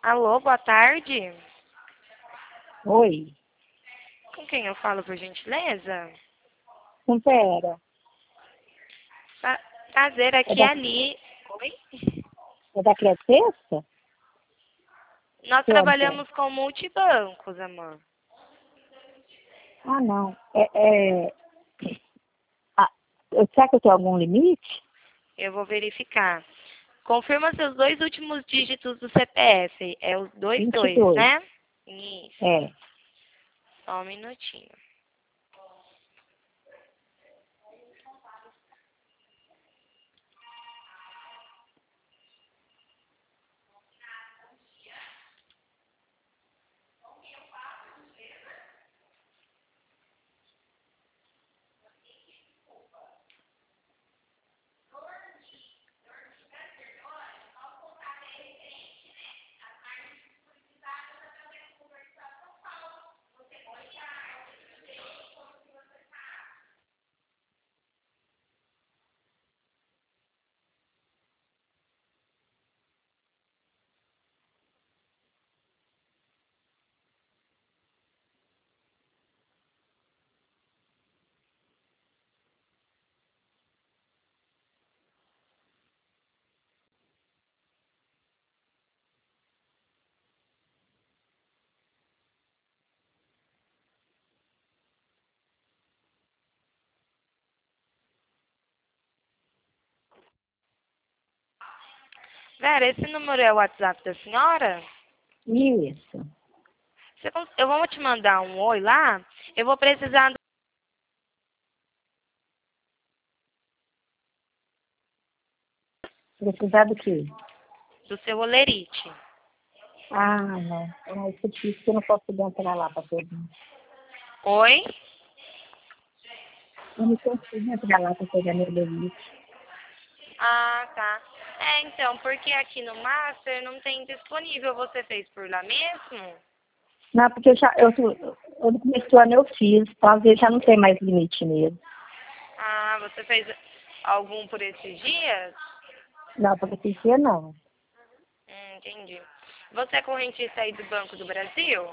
Alô, boa tarde. Oi, Com quem eu falo, por gentileza? não pera. Prazer, É aqui da, é Ali. Oi? é da Crescesta? Nós Que homem que é? trabalhamos com multibancos, amor. Ah, não. Ah, será que eu tenho algum limite? Eu vou verificar. Confirma seus dois últimos dígitos do CPF. É os vinte e 22, dois. né? Isso. É. Só um minutinho. Vera, esse número é o WhatsApp da senhora? Isso. Eu vou te mandar um oi lá. Eu vou precisar Precisar do quê? do seu olerite. Ah, não. Ah, isso é difícil que eu não posso entrar lá para pegar. Oi? Eu não consigo entrar lá para pegar meu limite. Ah, tá. Então, porque aqui no Master não tem disponível. Você fez por lá mesmo? Não, porque eu no começo do ano eu fiz, talvez já não tem mais limite mesmo. Ah, você fez algum por esses dias? Não, porque esse dia não. Entendi. Você é correntista aí do Banco do Brasil?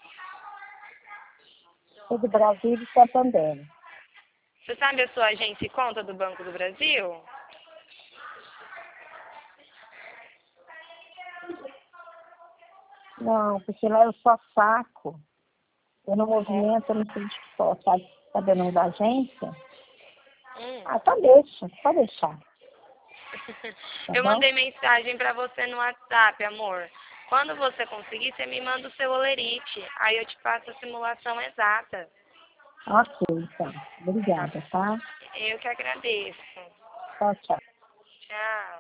Sou do Brasil e de Santander. Você sabe a sua agência e conta do Banco do Brasil? Não, porque lá eu só saco. Eu no movimento, eu não sei de qual, sabe? Sabe o nome da agência? Hum. Ah, então deixa, pode deixar, tá Eu bom? mandei mensagem pra você no WhatsApp, amor. Quando você conseguir, você me manda o seu olerite. Aí eu te passo a simulação exata. Ok, então. Tá? Obrigada, tá? Eu que agradeço. Tchau, tchau. Tchau.